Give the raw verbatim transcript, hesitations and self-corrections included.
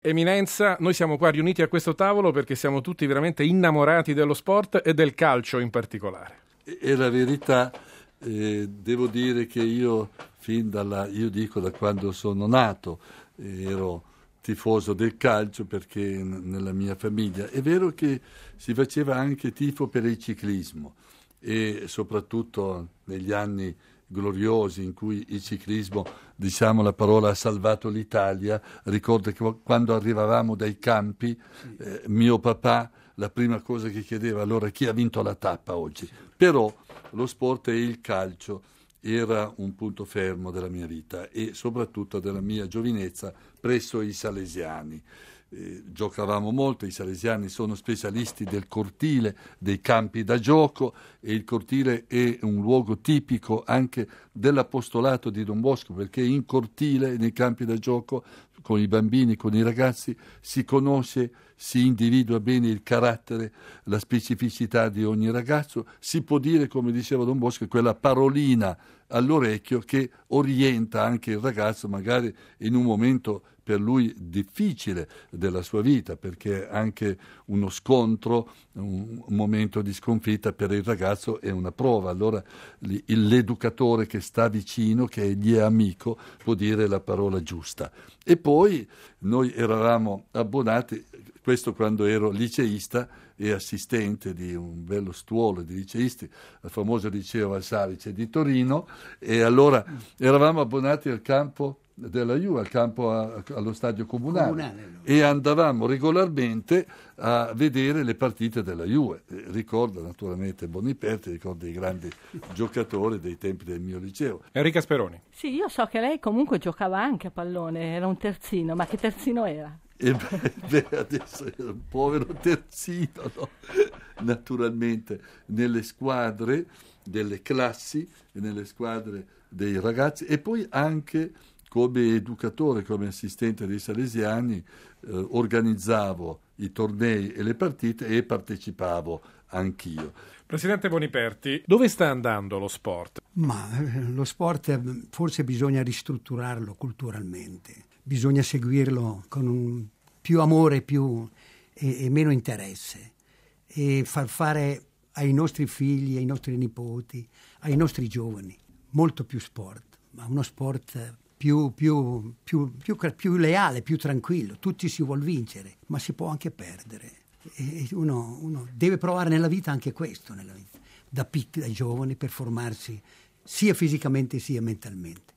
Eminenza, noi siamo qua riuniti a questo tavolo perché siamo tutti veramente innamorati dello sport e del calcio in particolare. E la verità, eh, devo dire che io fin dalla, io dico da quando sono nato, eh, ero tifoso del calcio perché n- nella mia famiglia. È vero che si faceva anche tifo per il ciclismo e soprattutto negli anni gloriosi in cui il ciclismo, diciamo la parola, ha salvato l'Italia. Ricordo che quando arrivavamo dai campi, eh, mio papà la prima cosa che chiedeva allora chi ha vinto la tappa oggi. Però lo sport e il calcio era un punto fermo della mia vita e soprattutto della mia giovinezza presso i salesiani. Eh, giocavamo molto, i salesiani sono specialisti del cortile, dei campi da gioco, e il cortile è un luogo tipico anche dell'apostolato di Don Bosco, perché in cortile, nei campi da gioco, con i bambini, con i ragazzi, si conosce, si individua bene il carattere, la specificità di ogni ragazzo, si può dire, come diceva Don Bosco, quella parolina all'orecchio che orienta anche il ragazzo magari in un momento per lui difficile della sua vita, perché anche uno scontro, un momento di sconfitta per il ragazzo è una prova. Allora l'educatore che sta vicino, che gli è amico, può dire la parola giusta. E poi noi eravamo abbonati, questo quando ero liceista e assistente di un bello stuolo di liceisti, al famoso liceo Valsalice di Torino, e allora eravamo abbonati al campo della Juve, al campo a, allo stadio comunale, comunale no. E andavamo regolarmente a vedere le partite della Juve. Ricordo naturalmente Boniperti, ricordo i grandi giocatori dei tempi del mio liceo. Enrica Speroni. Sì, io so che lei comunque giocava anche a pallone, era un terzino, ma che terzino era? E beh, beh, adesso era un povero terzino, no? Naturalmente nelle squadre delle classi e nelle squadre dei ragazzi, e poi anche come educatore, come assistente dei salesiani, eh, organizzavo i tornei e le partite e partecipavo anch'io. Presidente Boniperti, dove sta andando lo sport? Ma eh, lo sport forse bisogna ristrutturarlo culturalmente, bisogna seguirlo con un più amore più, e, e meno interesse, e far fare ai nostri figli, ai nostri nipoti, ai nostri giovani molto più sport, ma uno sport più, più, più, più, più leale, più tranquillo. Tutti si vuol vincere, ma si può anche perdere. E uno, uno deve provare nella vita anche questo, nella vita, da piccoli, da giovani, per formarsi sia fisicamente sia mentalmente.